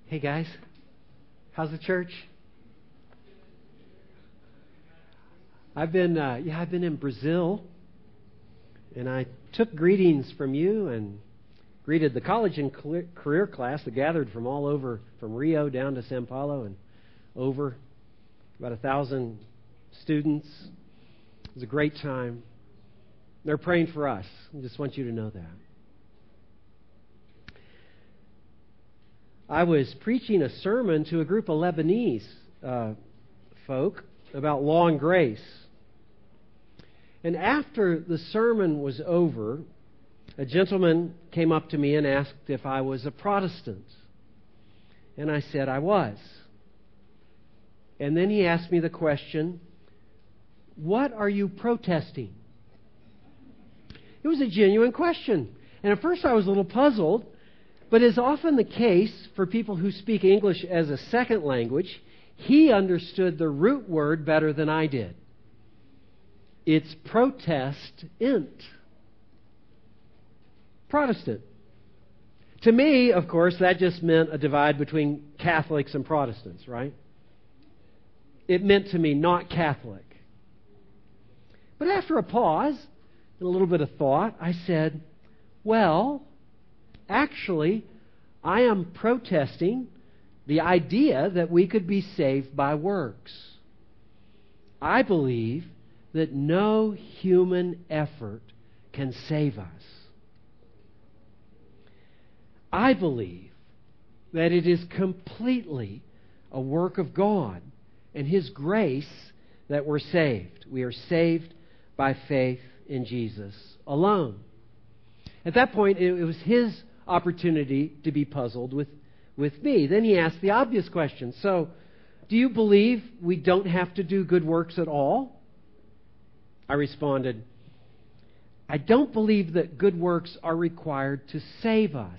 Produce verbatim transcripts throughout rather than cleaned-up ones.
Hey guys, how's the church? I've been, uh, yeah, I've been in Brazil, and I took greetings from you and greeted the college and career class that gathered from all over, from Rio down to Sao Paulo and over, about a thousand students. It was a great time. They're praying for us. I just want you to know that. I was preaching a sermon to a group of Lebanese uh, folk about law and grace. And after the sermon was over, a gentleman came up to me and asked if I was a Protestant. And I said I was. And then he asked me the question, what are you protesting? It was a genuine question. And at first I was a little puzzled, but as often the case for people who speak English as a second language, he understood the root word better than I did. It's protest-int. Protestant. To me, of course, that just meant a divide between Catholics and Protestants, right? It meant to me not Catholic. But after a pause and a little bit of thought, I said, well, actually, I am protesting the idea that we could be saved by works. I believe that no human effort can save us. I believe that it is completely a work of God and His grace that we're saved. We are saved by faith in Jesus alone. At that point, it was his opportunity to be puzzled with, with me. Then he asked the obvious question. So, do you believe we don't have to do good works at all? I responded, I don't believe that good works are required to save us.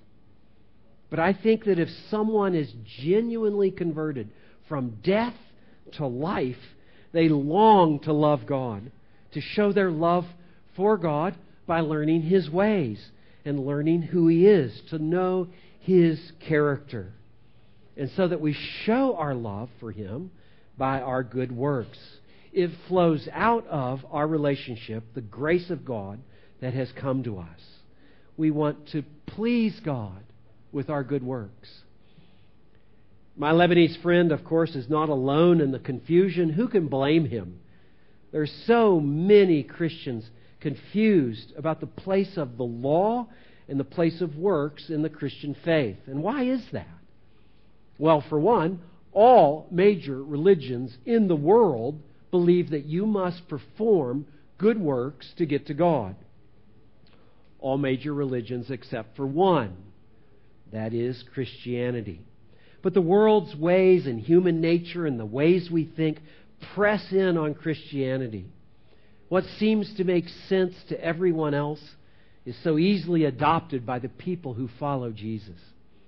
But I think that if someone is genuinely converted from death to life, they long to love God, to show their love for God by learning His ways and learning who He is, to know His character. And so that we show our love for Him by our good works. It flows out of our relationship, the grace of God that has come to us. We want to please God with our good works. My Lebanese friend, of course, is not alone in the confusion. Who can blame him? There's so many Christians confused about the place of the law and the place of works in the Christian faith. And why is that? Well, for one, all major religions in the world believe that you must perform good works to get to God. All major religions except for one. That is Christianity. But the world's ways and human nature and the ways we think press in on Christianity. What seems to make sense to everyone else is so easily adopted by the people who follow Jesus.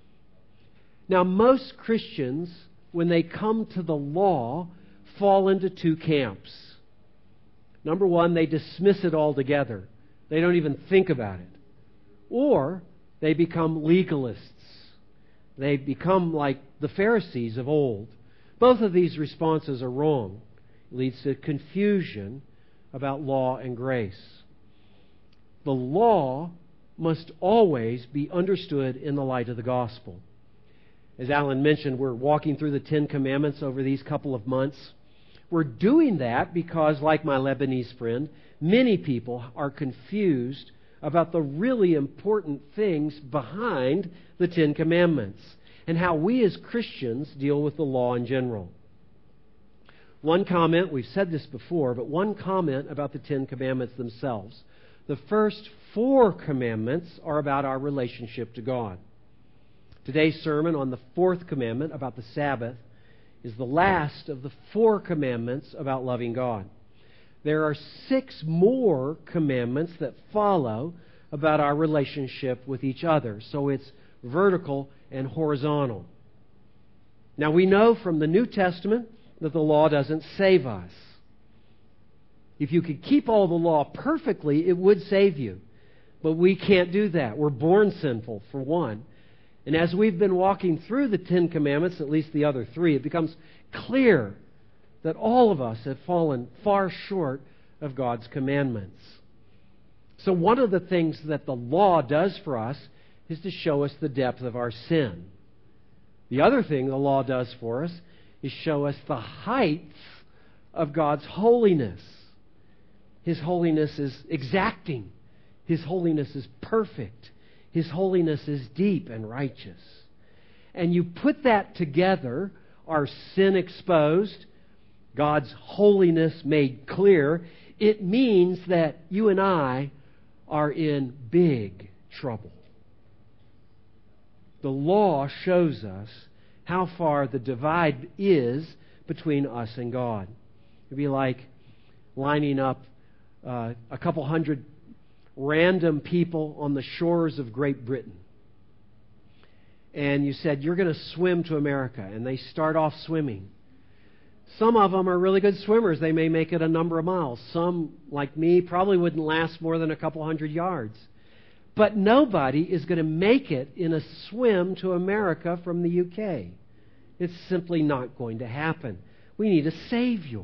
Now, most Christians, when they come to the law, fall into two camps. Number one, they dismiss it altogether. They don't even think about it. Or they become legalists. They become like the Pharisees of old. Both of these responses are wrong. It leads to confusion about law and grace. The law must always be understood in the light of the gospel. As Alan mentioned, we're walking through the Ten Commandments over these couple of months. We're doing that because, like my Lebanese friend, many people are confused about the really important things behind the Ten Commandments and how we as Christians deal with the law in general. One comment, we've said this before, but one comment about the Ten Commandments themselves. The first four commandments are about our relationship to God. Today's sermon on the fourth commandment about the Sabbath is the last of the four commandments about loving God. There are six more commandments that follow about our relationship with each other. So it's vertical and horizontal. Now we know from the New Testament that the law doesn't save us. If you could keep all the law perfectly, it would save you. But we can't do that. We're born sinful, for one. And as we've been walking through the Ten Commandments, at least the other three, it becomes clear that all of us have fallen far short of God's commandments. So one of the things that the law does for us is to show us the depth of our sin. The other thing the law does for us is show us the heights of God's holiness. His holiness is exacting. His holiness is perfect. His holiness is deep and righteous. And you put that together, our sin exposed, God's holiness made clear, it means that you and I are in big trouble. The law shows us how far the divide is between us and God. It'd be like lining up uh, a couple hundred random people on the shores of Great Britain. And you said, you're going to swim to America. And they start off swimming. Some of them are really good swimmers. They may make it a number of miles. Some, like me, probably wouldn't last more than a couple hundred yards. But nobody is going to make it in a swim to America from the U K. It's simply not going to happen. We need a Savior.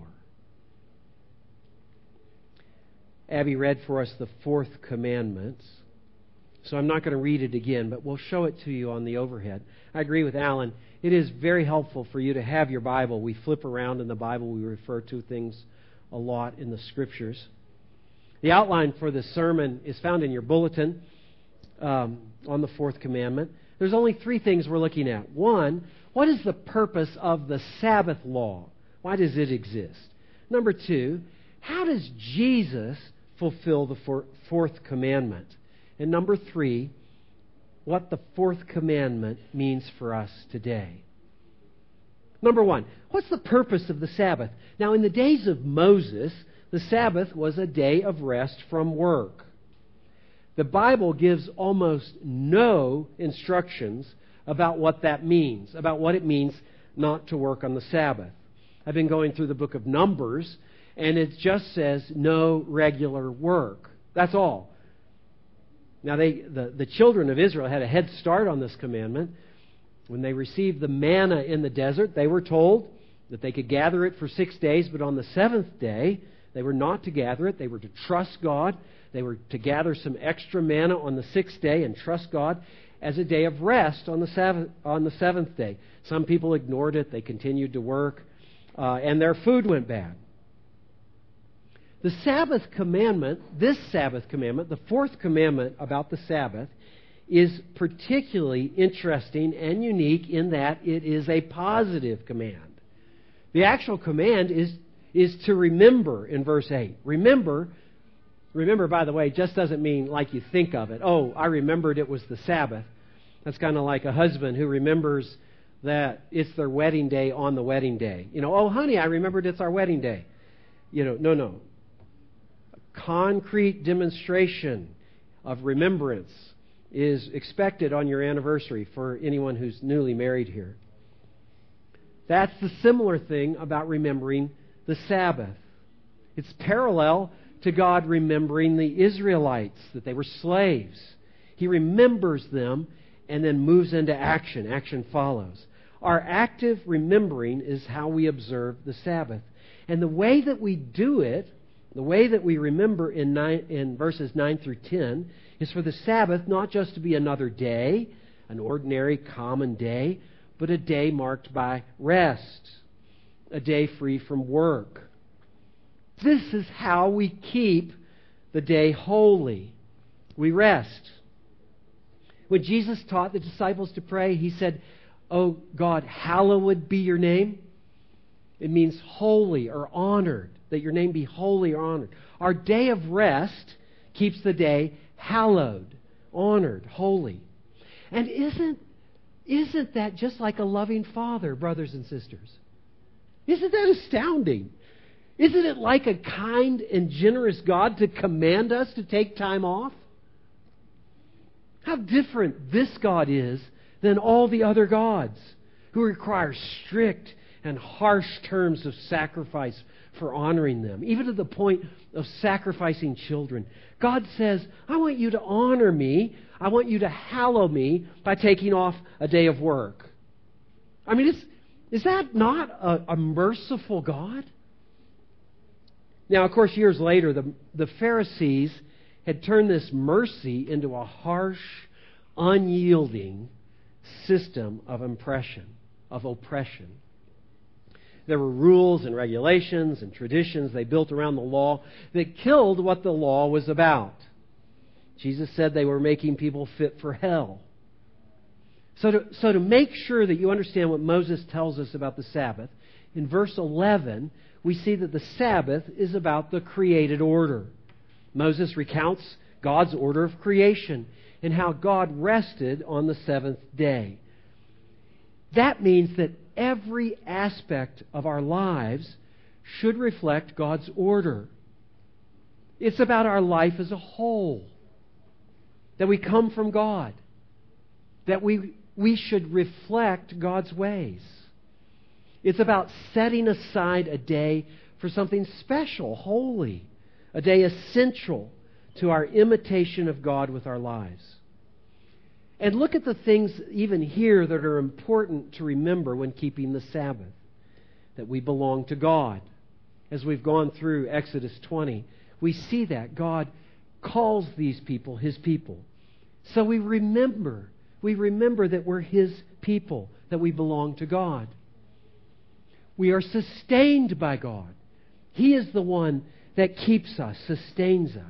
Abby read for us the fourth commandment. So I'm not going to read it again, but we'll show it to you on the overhead. I agree with Alan. It is very helpful for you to have your Bible. We flip around in the Bible. We refer to things a lot in the Scriptures. The outline for this sermon is found in your bulletin um, on the fourth commandment. There's only three things we're looking at. One, what is the purpose of the Sabbath law? Why does it exist? Number two, how does Jesus fulfill the four, fourth commandment? And number three, what the fourth commandment means for us today. Number one, what's the purpose of the Sabbath? Now, in the days of Moses, the Sabbath was a day of rest from work. The Bible gives almost no instructions about what that means, about what it means not to work on the Sabbath. I've been going through the book of Numbers, and it just says no regular work. That's all. Now, they, the, the children of Israel had a head start on this commandment. When they received the manna in the desert, they were told that they could gather it for six days, but on the seventh day, they were not to gather it. They were to trust God. They were to gather some extra manna on the sixth day and trust God as a day of rest on the seventh, on the seventh day. Some people ignored it. They continued to work, uh, and their food went bad. The Sabbath commandment, this Sabbath commandment, the fourth commandment about the Sabbath, is particularly interesting and unique in that it is a positive command. The actual command is, is to remember in verse eight. Remember, remember, by the way, just doesn't mean like you think of it. Oh, I remembered it was the Sabbath. That's kind of like a husband who remembers that it's their wedding day on the wedding day. You know, oh, honey, I remembered it's our wedding day. You know, no, no. Concrete demonstration of remembrance is expected on your anniversary for anyone who's newly married here. That's the similar thing about remembering the Sabbath. It's parallel to God remembering the Israelites, that they were slaves. He remembers them and then moves into action. Action follows. Our active remembering is how we observe the Sabbath. And the way that we do it, the way that we remember in, nine, in verses nine through ten is for the Sabbath not just to be another day, an ordinary common day, but a day marked by rest, a day free from work. This is how we keep the day holy. We rest. When Jesus taught the disciples to pray, He said, "Oh God, hallowed be your name." It means holy or honored, that your name be holy or honored. Our day of rest keeps the day hallowed, honored, holy. And isn't, isn't that just like a loving Father, brothers and sisters? Isn't that astounding? Isn't it like a kind and generous God to command us to take time off? How different this God is than all the other gods who require strict and harsh terms of sacrifice for honoring them, even to the point of sacrificing children. God says, I want you to honor me. I want you to hallow me by taking off a day of work. I mean, is, is that not a, a merciful God? Now, of course, years later, the, the Pharisees had turned this mercy into a harsh, unyielding system of impression, of oppression. There were rules and regulations and traditions they built around the law that killed what the law was about. Jesus said they were making people fit for hell. So to, so to make sure that you understand what Moses tells us about the Sabbath, in verse eleven, we see that the Sabbath is about the created order. Moses recounts God's order of creation and how God rested on the seventh day. That means that every aspect of our lives should reflect God's order. It's about our life as a whole. That we come from God. That we, we should reflect God's ways. It's about setting aside a day for something special, holy. A day essential to our imitation of God with our lives. And look at the things even here that are important to remember when keeping the Sabbath. That we belong to God. As we've gone through Exodus twenty, we see that God calls these people His people. So we remember, we remember that we're His people, that we belong to God. We are sustained by God. He is the one that keeps us, sustains us.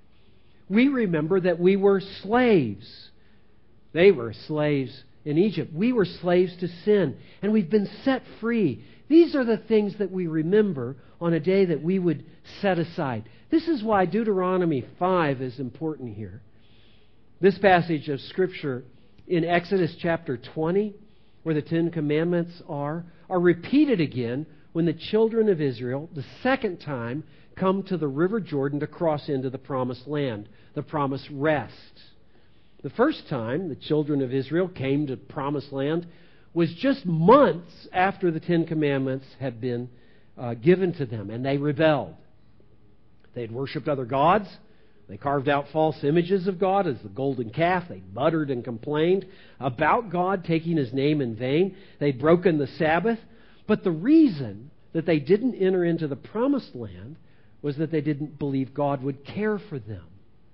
We remember that we were slaves. They were slaves in Egypt. We were slaves to sin, and we've been set free. These are the things that we remember on a day that we would set aside. This is why Deuteronomy five is important here. This passage of Scripture in Exodus chapter twenty, where the Ten Commandments are, are repeated again when the children of Israel, the second time, come to the River Jordan to cross into the Promised Land, the Promised Rest. The first time the children of Israel came to Promised Land was just months after the Ten Commandments had been uh, given to them, and they rebelled. They had worshipped other gods. They carved out false images of God as the golden calf. They muttered and complained about God taking His name in vain. They'd broken the Sabbath. But the reason that they didn't enter into the Promised Land was that they didn't believe God would care for them.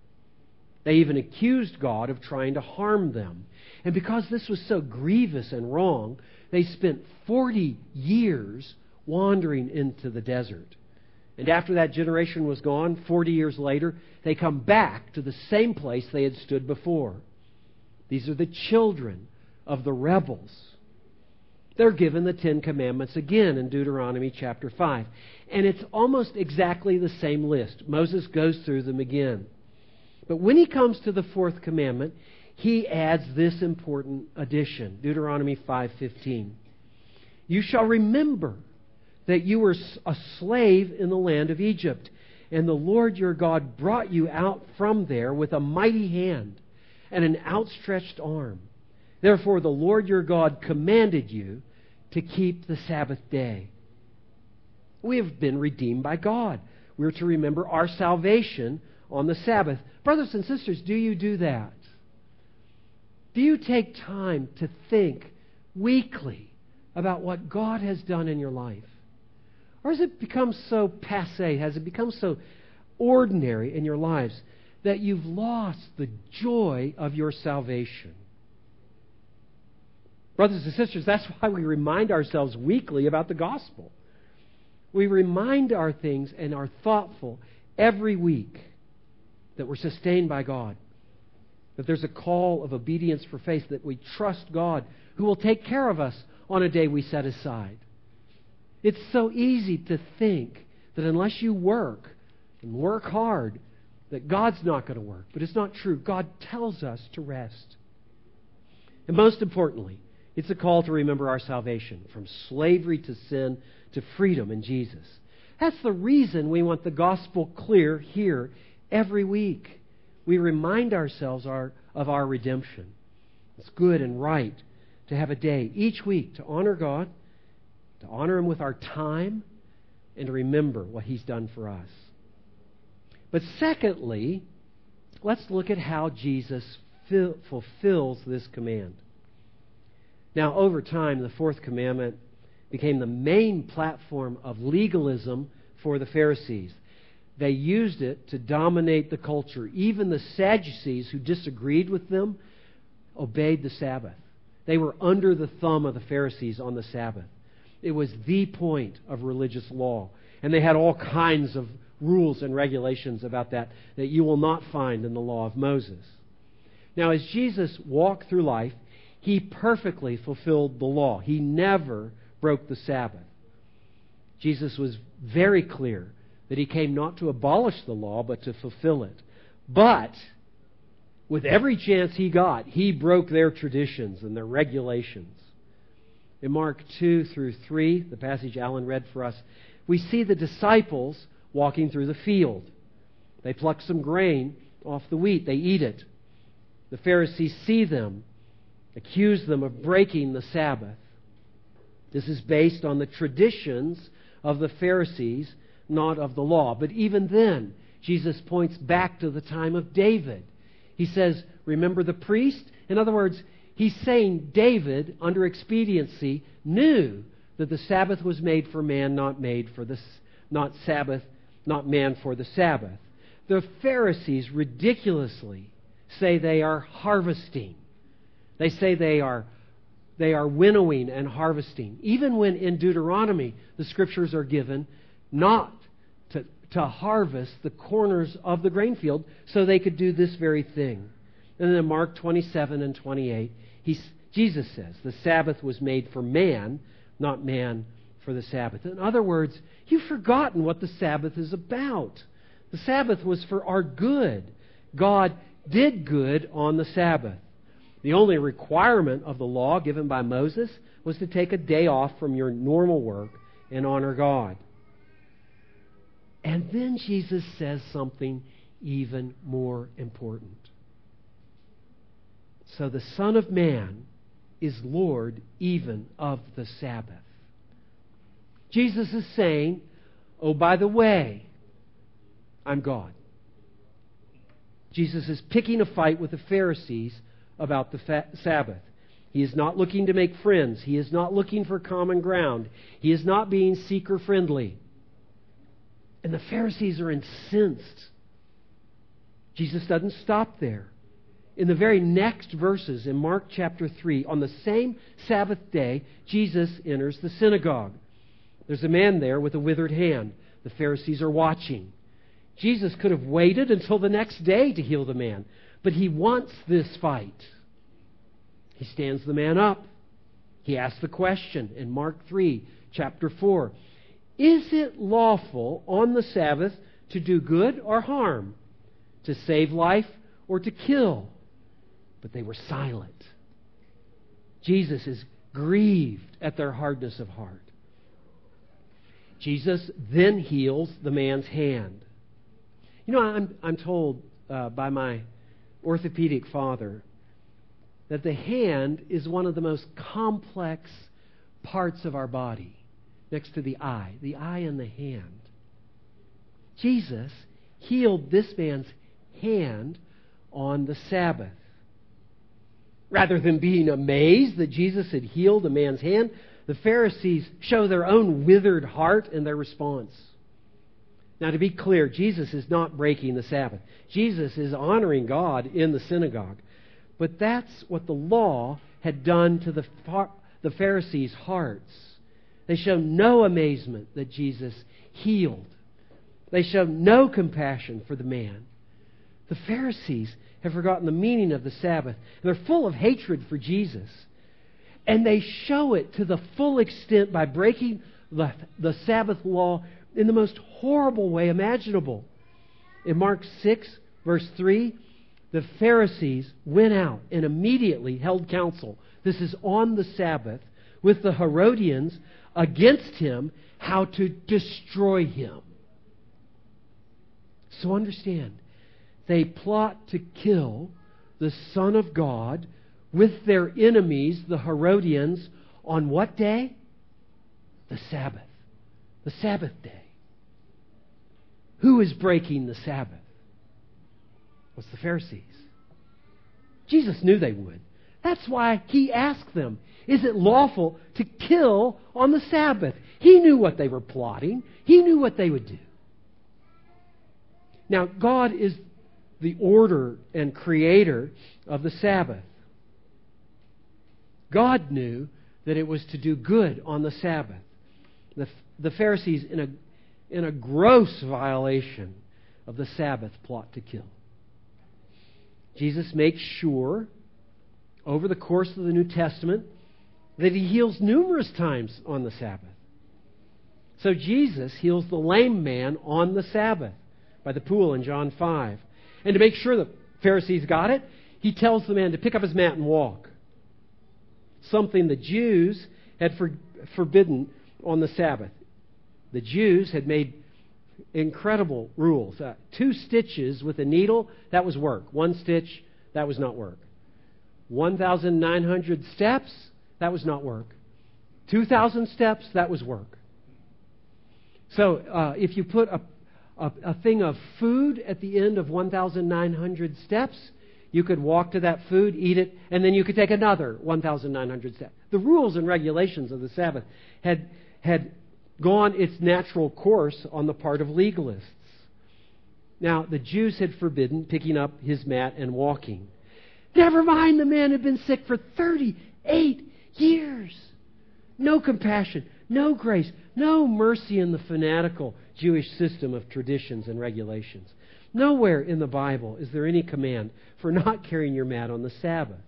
They even accused God of trying to harm them. And because this was so grievous and wrong, they spent forty years wandering into the desert. And after that generation was gone, forty years later, they come back to the same place they had stood before. These are the children of the rebels. They're given the Ten Commandments again in Deuteronomy chapter five. And it's almost exactly the same list. Moses goes through them again. But when he comes to the fourth commandment, he adds this important addition. Deuteronomy five fifteen. You shall remember that you were a slave in the land of Egypt, and the Lord your God brought you out from there with a mighty hand and an outstretched arm. Therefore the Lord your God commanded you to keep the Sabbath day. We have been redeemed by God. We're to remember our salvation on the Sabbath. Brothers and sisters, do you do that? Do you take time to think weekly about what God has done in your life? Or has it become so passé, has it become so ordinary in your lives that you've lost the joy of your salvation? Brothers and sisters, that's why we remind ourselves weekly about the gospel. We remind our things and are thoughtful every week that we're sustained by God, that there's a call of obedience for faith, that we trust God who will take care of us on a day we set aside. It's so easy to think that unless you work and work hard, that God's not going to work. But it's not true. God tells us to rest. And most importantly, it's a call to remember our salvation from slavery to sin to freedom in Jesus. That's the reason we want the gospel clear here every week. We remind ourselves our, of our redemption. It's good and right to have a day each week to honor God to honor Him with our time, and to remember what He's done for us. But secondly, let's look at how Jesus fil- fulfills this command. Now, over time, the fourth commandment became the main platform of legalism for the Pharisees. They used it to dominate the culture. Even the Sadducees, who disagreed with them, obeyed the Sabbath. They were under the thumb of the Pharisees on the Sabbath. It was the point of religious law. And they had all kinds of rules and regulations about that that you will not find in the law of Moses. Now, as Jesus walked through life, He perfectly fulfilled the law. He never broke the Sabbath. Jesus was very clear that He came not to abolish the law, but to fulfill it. But with every chance He got, He broke their traditions and their regulations. In Mark two through three, the passage Alan read for us, we see the disciples walking through the field. They pluck some grain off the wheat. They eat it. The Pharisees see them, accuse them of breaking the Sabbath. This is based on the traditions of the Pharisees, not of the law. But even then, Jesus points back to the time of David. He says, remember the priest? In other words, He's saying David, under expediency, knew that the Sabbath was made for man, not made for the not Sabbath, not man for the Sabbath. The Pharisees ridiculously say they are harvesting. They say they are they are winnowing and harvesting. Even when in Deuteronomy the Scriptures are given not to, to harvest the corners of the grain field so they could do this very thing. And then in Mark twenty-seven and twenty-eight, he, Jesus says, the Sabbath was made for man, not man for the Sabbath. In other words, you've forgotten what the Sabbath is about. The Sabbath was for our good. God did good on the Sabbath. The only requirement of the law given by Moses was to take a day off from your normal work and honor God. And then Jesus says something even more important. So the Son of Man is Lord even of the Sabbath. Jesus is saying, oh, by the way, I'm God. Jesus is picking a fight with the Pharisees about the fa- Sabbath. He is not looking to make friends. He is not looking for common ground. He is not being seeker-friendly. And the Pharisees are incensed. Jesus doesn't stop there. In the very next verses, in Mark chapter three, on the same Sabbath day, Jesus enters the synagogue. There's a man there with a withered hand. The Pharisees are watching. Jesus could have waited until the next day to heal the man, but He wants this fight. He stands the man up. He asks the question in Mark three, chapter four. Is it lawful on the Sabbath to do good or harm, to save life or to kill? But they were silent. Jesus is grieved at their hardness of heart. Jesus then heals the man's hand. You know, I'm, I'm told uh, by my orthopedic father that the hand is one of the most complex parts of our body, next to the eye, the eye and the hand. Jesus healed this man's hand on the Sabbath. Rather than being amazed that Jesus had healed a man's hand, the Pharisees show their own withered heart in their response. Now, to be clear, Jesus is not breaking the Sabbath. Jesus is honoring God in the synagogue. But that's what the law had done to the, the Pharisees' hearts. They show no amazement that Jesus healed. They show no compassion for the man. The Pharisees have forgotten the meaning of the Sabbath. They're full of hatred for Jesus. And they show it to the full extent by breaking the, the Sabbath law in the most horrible way imaginable. In Mark six, verse three, the Pharisees went out and immediately held counsel. This is on the Sabbath, with the Herodians against Him, how to destroy Him. So understand, they plot to kill the Son of God with their enemies, the Herodians, on what day? the Sabbath. The Sabbath day. Who is breaking the Sabbath? Was the Pharisees. Jesus knew they would. That's why He asked them, is it lawful to kill on the Sabbath? He knew what they were plotting. He knew what they would do. Now, God is the order and creator of the Sabbath. God knew that it was to do good on the Sabbath. The, the Pharisees, in a, in a gross violation of the Sabbath, plot to kill. Jesus makes sure, over the course of the New Testament, that He heals numerous times on the Sabbath. So Jesus heals the lame man on the Sabbath by the pool in John five. And to make sure the Pharisees got it, He tells the man to pick up his mat and walk. Something the Jews had for, forbidden on the Sabbath. The Jews had made incredible rules. Uh, two stitches with a needle, that was work. One stitch, that was not work. one thousand nine hundred steps, that was not work. two thousand steps, that was work. So uh, if you put a, a, a thing of food at the end of one thousand nine hundred steps, you could walk to that food, eat it, and then you could take another one thousand nine hundred steps. The rules and regulations of the Sabbath had, had gone its natural course on the part of legalists. Now, the Jews had forbidden picking up his mat and walking. Never mind, the man had been sick for thirty-eight years. No compassion, no grace, no mercy in the fanatical Jewish system of traditions and regulations. Nowhere in the Bible is there any command for not carrying your mat on the Sabbath.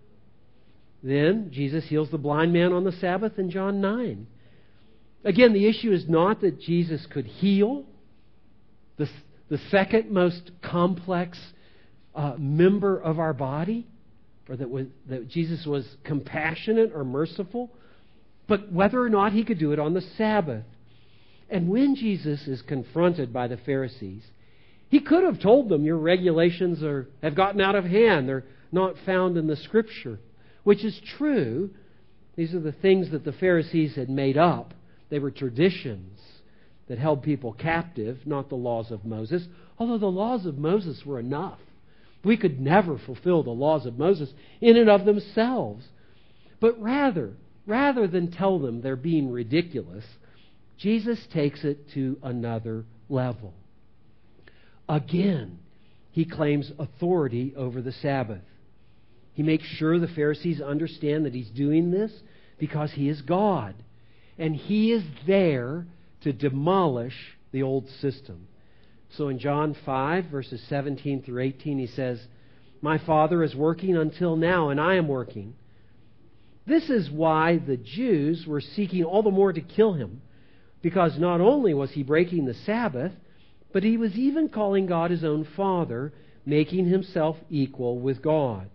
Then Jesus heals the blind man on the Sabbath in John nine. Again, the issue is not that Jesus could heal the, the second most complex uh, member of our body, or that, was, that Jesus was compassionate or merciful, but whether or not He could do it on the Sabbath. And when Jesus is confronted by the Pharisees, He could have told them, your regulations are, have gotten out of hand. They're not found in the Scripture, which is true. These are the things that the Pharisees had made up. They were traditions that held people captive, not the laws of Moses, although the laws of Moses were enough. We could never fulfill the laws of Moses in and of themselves. But rather, rather than tell them they're being ridiculous, Jesus takes it to another level. Again, He claims authority over the Sabbath. He makes sure the Pharisees understand that He's doing this because He is God. And He is there to demolish the old system. So in John five, verses seventeen through eighteen, He says, "My Father is working until now, and I am working." This is why the Jews were seeking all the more to kill Him, because not only was He breaking the Sabbath, but He was even calling God His own Father, making Himself equal with God.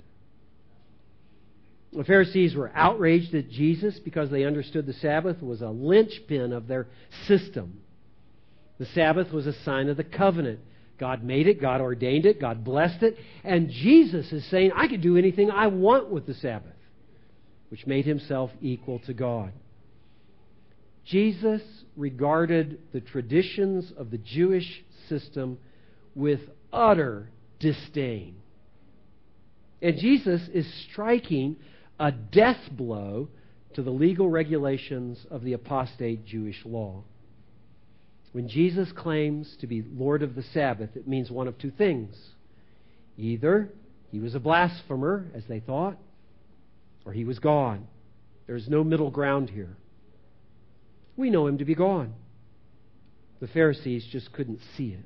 The Pharisees were outraged at Jesus because they understood the Sabbath was a linchpin of their system. The Sabbath was a sign of the covenant. God made it, God ordained it, God blessed it, and Jesus is saying, I can do anything I want with the Sabbath, which made Himself equal to God. Jesus regarded the traditions of the Jewish system with utter disdain. And Jesus is striking a death blow to the legal regulations of the apostate Jewish law. When Jesus claims to be Lord of the Sabbath, it means one of two things. Either He was a blasphemer, as they thought, or He was God. There's no middle ground here. We know Him to be God. The Pharisees just couldn't see it.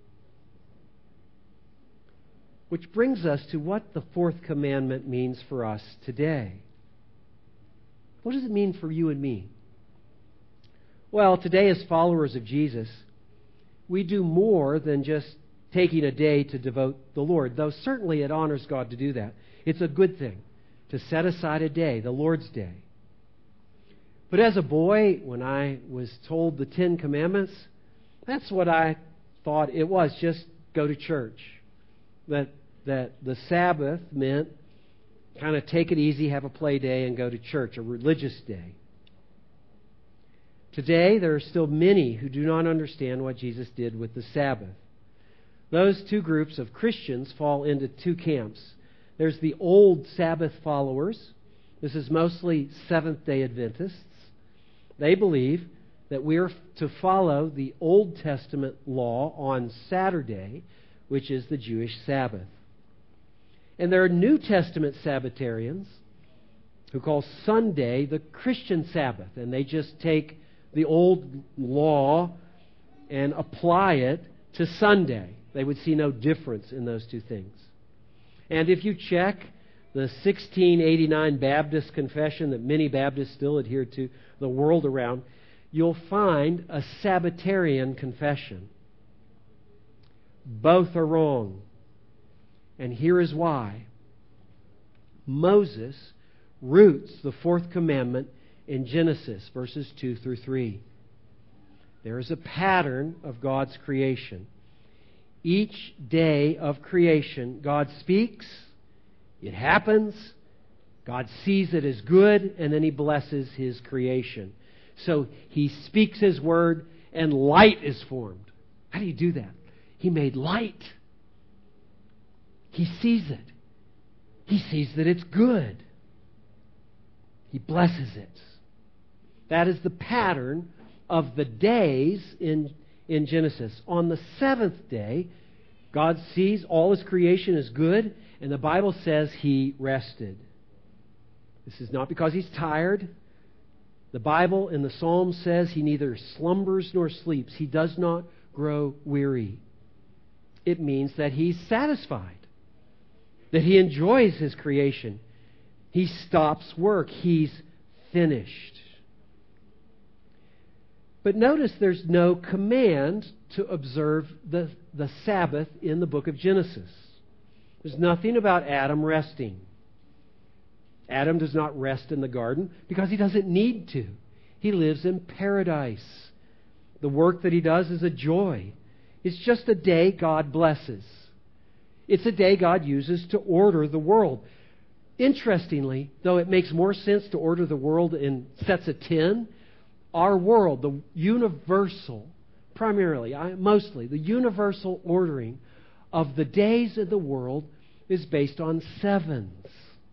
Which brings us to what the fourth commandment means for us today. What does it mean for you and me? Well, today as followers of Jesus, we do more than just taking a day to devote the Lord, though certainly it honors God to do that. It's a good thing to set aside a day, the Lord's Day. But as a boy, when I was told the Ten Commandments, that's what I thought it was, just go to church. That that the Sabbath meant kind of take it easy, have a play day, and go to church, a religious day. Today, there are still many who do not understand what Jesus did with the Sabbath. Those two groups of Christians fall into two camps. There's the old Sabbath followers. This is mostly Seventh-day Adventists. They believe that we are to follow the Old Testament law on Saturday, which is the Jewish Sabbath. And there are New Testament Sabbatarians who call Sunday the Christian Sabbath, and they just take the old law and apply it to Sunday. They would see no difference in those two things. And if you check the sixteen eighty-nine Baptist Confession that many Baptists still adhere to the world around, you'll find a Sabbatarian confession. Both are wrong. And here is why. Moses roots the fourth commandment in Genesis, verses two through three. There is a pattern of God's creation. Each day of creation, God speaks, it happens, God sees it as good, and then He blesses His creation. So He speaks His word, and light is formed. How do you do that? He made light. He sees it. He sees that it's good. He blesses it. That is the pattern of the days in, in Genesis. On the seventh day, God sees all His creation is good, and the Bible says He rested. This is not because He's tired. The Bible in the Psalm says He neither slumbers nor sleeps. He does not grow weary. It means that He's satisfied, that He enjoys His creation. He stops work. He's finished. But notice there's no command to observe the, the Sabbath in the book of Genesis. There's nothing about Adam resting. Adam does not rest in the garden because he doesn't need to. He lives in paradise. The work that he does is a joy. It's just a day God blesses. It's a day God uses to order the world. Interestingly, though it makes more sense to order the world in sets of ten, our world, the universal, primarily, mostly, the universal ordering of the days of the world is based on sevens.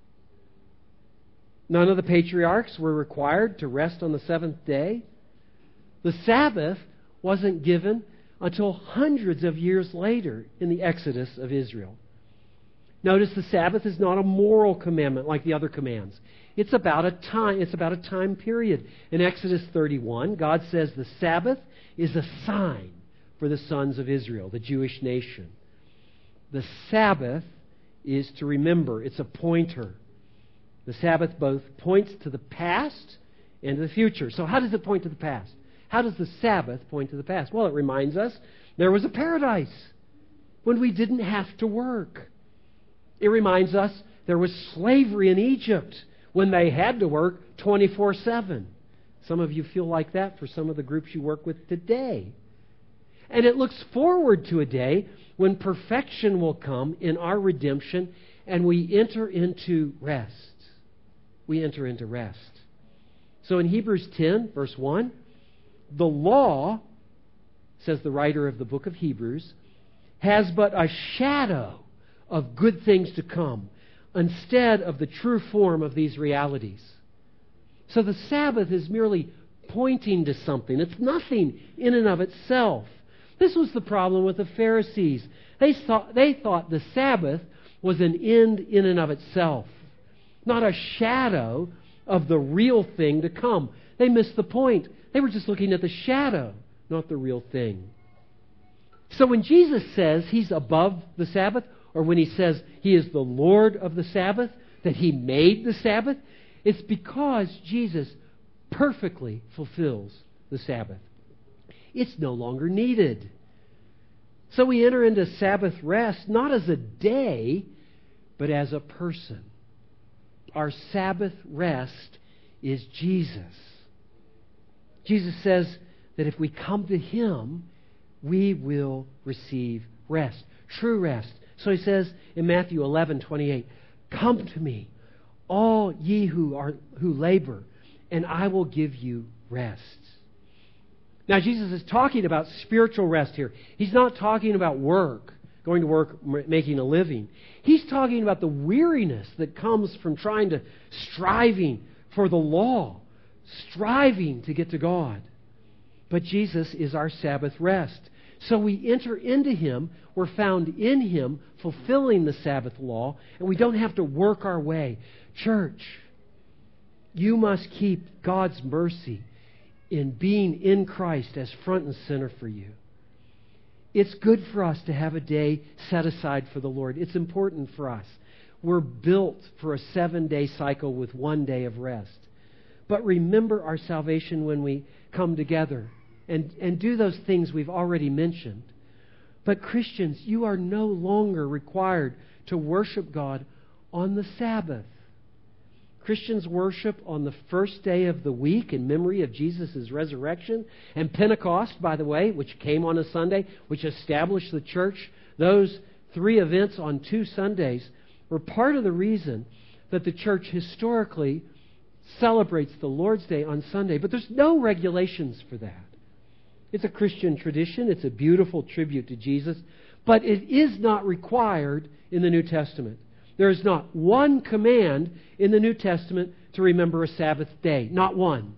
None of the patriarchs were required to rest on the seventh day. The Sabbath wasn't given until hundreds of years later in the Exodus of Israel. Notice the Sabbath is not a moral commandment like the other commands. It's about a time, it's about a time period. In Exodus thirty-one, God says the Sabbath is a sign for the sons of Israel, the Jewish nation. The Sabbath is to remember. It's a pointer. The Sabbath both points to the past and to the future. So how does it point to the past? How does the Sabbath point to the past? Well, it reminds us there was a paradise when we didn't have to work. It reminds us there was slavery in Egypt when they had to work twenty-four seven. Some of you feel like that for some of the groups you work with today. And it looks forward to a day when perfection will come in our redemption and we enter into rest. We enter into rest. So in Hebrews ten, verse one, the law, says the writer of the book of Hebrews, has but a shadow of good things to come instead of the true form of these realities. So the Sabbath is merely pointing to something. It's nothing in and of itself. This was the problem with the Pharisees. They thought, they thought the Sabbath was an end in and of itself, not a shadow of the real thing to come. They missed the point. They were just looking at the shadow, not the real thing. So when Jesus says He's above the Sabbath, or when He says He is the Lord of the Sabbath, that He made the Sabbath, it's because Jesus perfectly fulfills the Sabbath. It's no longer needed. So we enter into Sabbath rest not as a day, but as a person. Our Sabbath rest is Jesus. Jesus says that if we come to Him, we will receive rest, true rest. So He says in Matthew eleven twenty-eight, "Come to me, all ye who are who labor, and I will give you rest." Now, Jesus is talking about spiritual rest here. He's not talking about work, going to work, making a living. He's talking about the weariness that comes from trying to, striving for the law, striving to get to God. But Jesus is our Sabbath rest. So we enter into Him, we're found in Him, fulfilling the Sabbath law, and we don't have to work our way. Church, you must keep God's mercy in being in Christ as front and center for you. It's good for us to have a day set aside for the Lord. It's important for us. We're built for a seven-day cycle with one day of rest. But remember our salvation when we come together and, and do those things we've already mentioned. But Christians, you are no longer required to worship God on the Sabbath. Christians worship on the first day of the week in memory of Jesus' resurrection. And Pentecost, by the way, which came on a Sunday, which established the church, those three events on two Sundays were part of the reason that the church historically celebrates the Lord's Day on Sunday. But there's no regulations for that. It's a Christian tradition. It's a beautiful tribute to Jesus. But it is not required in the New Testament. There is not one command in the New Testament to remember a Sabbath day. Not one.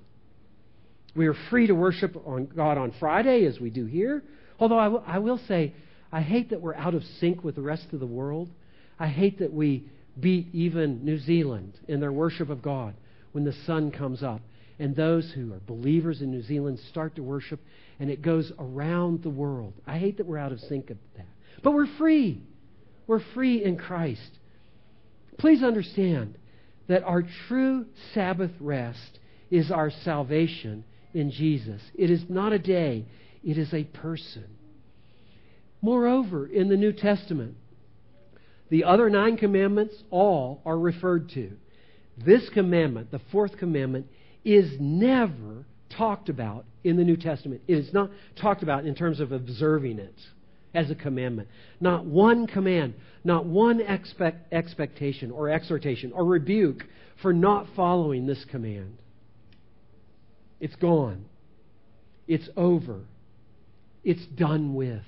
We are free to worship on God on Friday, as we do here. Although I, w- I will say, I hate that we're out of sync with the rest of the world. I hate that we beat even New Zealand in their worship of God when the sun comes up. And those who are believers in New Zealand start to worship, and it goes around the world. I hate that we're out of sync with that. But we're free. We're free in Christ. Please understand that our true Sabbath rest is our salvation in Jesus. It is not a day. It is a person. Moreover, in the New Testament, the other nine commandments all are referred to. This commandment, the fourth commandment, is never talked about in the New Testament. It is not talked about in terms of observing it as a commandment. Not one command, not one expect, expectation or exhortation or rebuke for not following this command. It's gone. It's over. It's done with.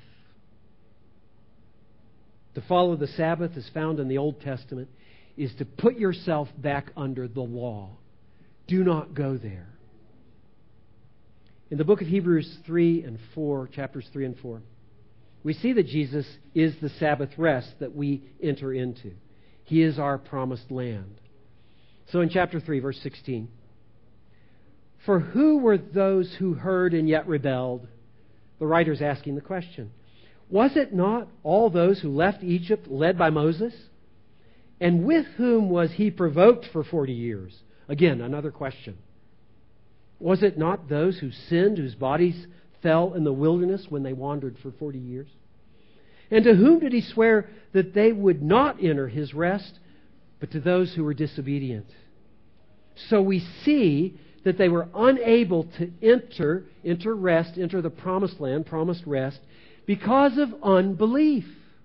To follow the Sabbath, as found in the Old Testament, is to put yourself back under the law. Do not go there. In the book of Hebrews three and four, chapters three and four, we see that Jesus is the Sabbath rest that we enter into. He is our promised land. So in chapter three, verse sixteen, for who were those who heard and yet rebelled? The writer's asking the question. Was it not all those who left Egypt led by Moses? And with whom was he provoked for forty years? Again, another question. Was it not those who sinned, whose bodies fell in the wilderness when they wandered for forty years? And to whom did he swear that they would not enter his rest, but to those who were disobedient? So we see that they were unable to enter, enter rest, enter the promised land, promised rest, because of unbelief.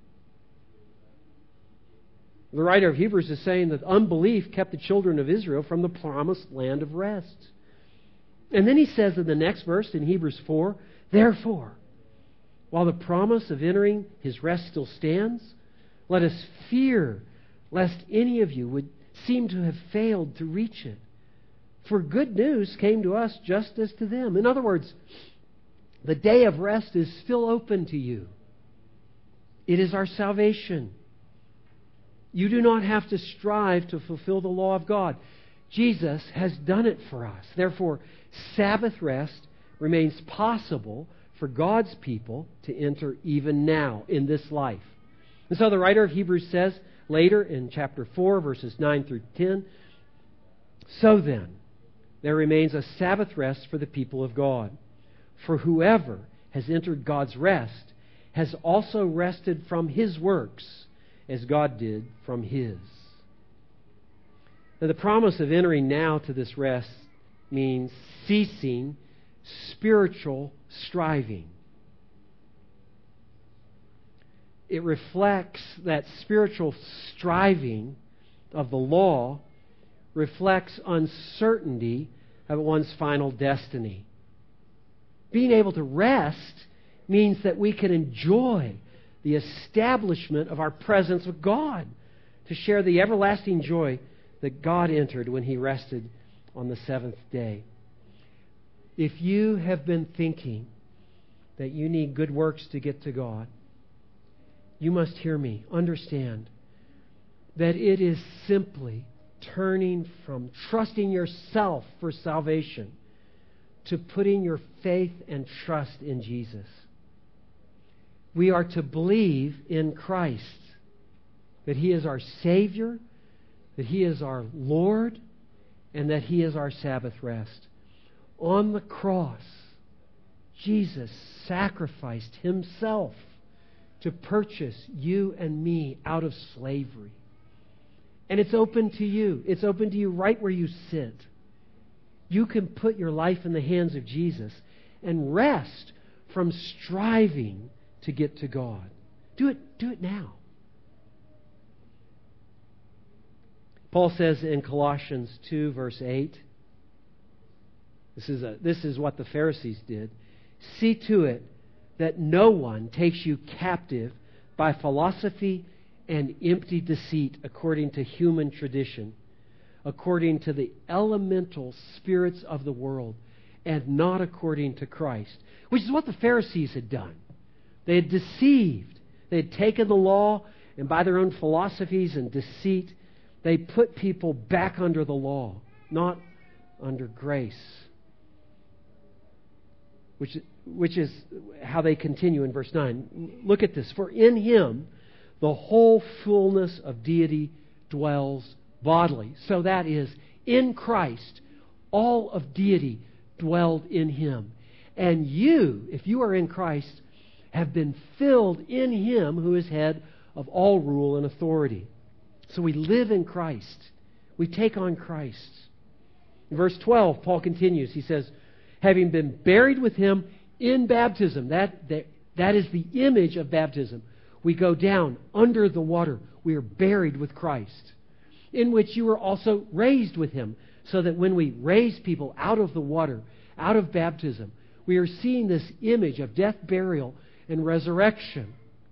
The writer of Hebrews is saying that unbelief kept the children of Israel from the promised land of rest. And then he says in the next verse in Hebrews four, therefore, while the promise of entering his rest still stands, let us fear lest any of you would seem to have failed to reach it. For good news came to us just as to them. In other words, the day of rest is still open to you. It is our salvation. You do not have to strive to fulfill the law of God. Jesus has done it for us. Therefore, Sabbath rest remains possible for God's people to enter even now in this life. And so the writer of Hebrews says later in chapter four, verses nine through ten, so then, there remains a Sabbath rest for the people of God. For whoever has entered God's rest has also rested from his works, as God did from his. Now, the promise of entering now to this rest means ceasing spiritual striving. It reflects that spiritual striving of the law reflects uncertainty of one's final destiny. Being able to rest means that we can enjoy the establishment of our presence with God, to share the everlasting joy that God entered when He rested on the seventh day. If you have been thinking that you need good works to get to God, you must hear me. Understand that it is simply turning from trusting yourself for salvation to putting your faith and trust in Jesus. We are to believe in Christ, that He is our Savior, that He is our Lord, and that He is our Sabbath rest. On the cross, Jesus sacrificed Himself to purchase you and me out of slavery. And it's open to you. It's open to you right where you sit. You can put your life in the hands of Jesus and rest from striving to get to God. Do it, do it now. Paul says in Colossians two, verse eight, this is, a, this is what the Pharisees did. See to it that no one takes you captive by philosophy and empty deceit according to human tradition, according to the elemental spirits of the world, and not according to Christ. Which is what the Pharisees had done. They had deceived. They had taken the law, and by their own philosophies and deceit, they put people back under the law, not under grace. Which, which is how they continue in verse nine. Look at this. For in Him the whole fullness of deity dwells bodily. So that is, in Christ, all of deity dwelled in Him. And you, if you are in Christ, have been filled in Him who is head of all rule and authority. So we live in Christ. We take on Christ. In verse twelve, Paul continues. He says, having been buried with Him in baptism. That, that, that is the image of baptism. We go down under the water. We are buried with Christ, in which you were also raised with Him, so that when we raise people out of the water, out of baptism, we are seeing this image of death, burial, and resurrection.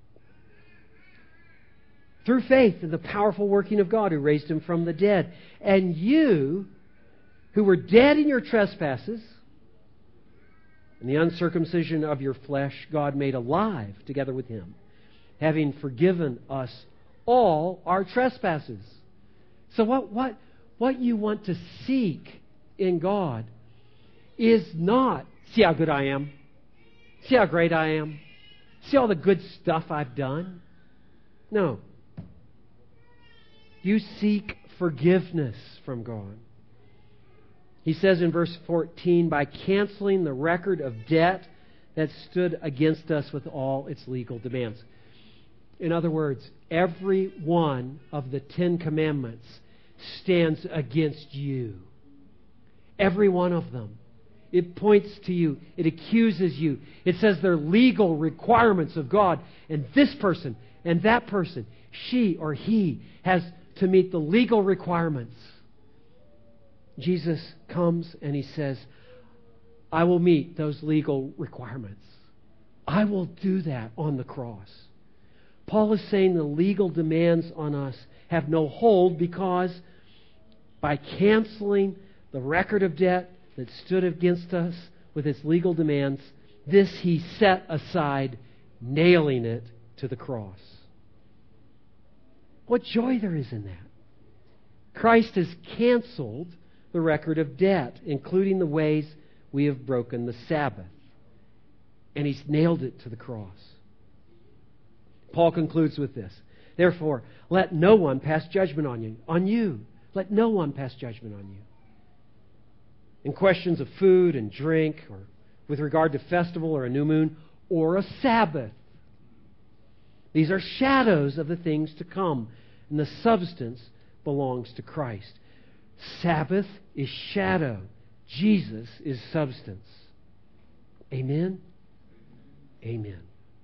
Through faith in the powerful working of God who raised Him from the dead. And you, who were dead in your trespasses, and the uncircumcision of your flesh, God made alive together with Him, having forgiven us all our trespasses. So what, what, what you want to seek in God is not, see how good I am, see how great I am, see all the good stuff I've done. No. You seek forgiveness from God. He says in verse fourteen, by canceling the record of debt that stood against us with all its legal demands. In other words, every one of the Ten Commandments stands against you. Every one of them. It points to you. It accuses you. It says they're legal requirements of God. And this person and that person, she or he, has to meet the legal requirements. Jesus comes and He says, I will meet those legal requirements. I will do that on the cross. Paul is saying the legal demands on us have no hold because by canceling the record of debt that stood against us with its legal demands, this He set aside, nailing it to the cross. What joy there is in that. Christ has canceled the record of debt, including the ways we have broken the Sabbath. And He's nailed it to the cross. Paul concludes with this. Therefore, let no one pass judgment on you. On you. Let no one pass judgment on you. In questions of food and drink, or with regard to festival or a new moon, or a Sabbath. These are shadows of the things to come, and the substance belongs to Christ. Sabbath is shadow. Jesus is substance. Amen? Amen.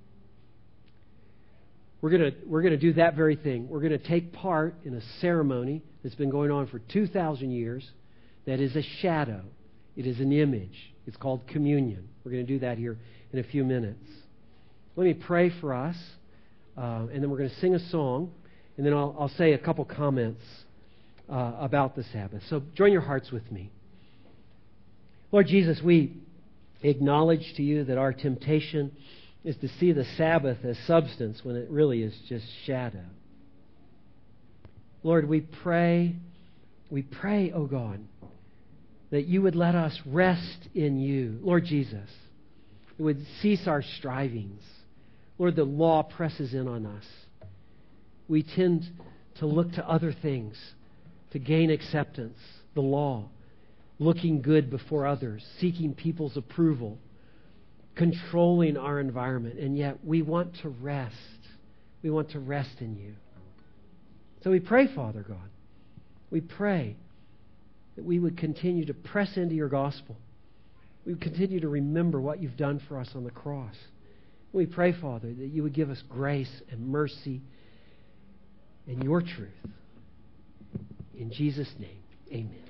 We're going to we're going to do that very thing. We're going to take part in a ceremony that's been going on for two thousand years that is a shadow. It is an image. It's called communion. We're going to do that here in a few minutes. Let me pray for us, uh, and then we're going to sing a song, and then I'll, I'll say a couple comments uh, about the Sabbath. So join your hearts with me. Lord Jesus, we acknowledge to you that our temptation is to see the Sabbath as substance when it really is just shadow. Lord, we pray, we pray, oh God, that you would let us rest in you. Lord Jesus, it would cease our strivings. Lord, the law presses in on us. We tend to look to other things to gain acceptance. The law, looking good before others, seeking people's approval, controlling our environment, and yet we want to rest. We want to rest in you. So we pray, Father God, we pray that we would continue to press into your gospel. We would continue to remember what you've done for us on the cross. We pray, Father, that you would give us grace and mercy and your truth. In Jesus' name, amen.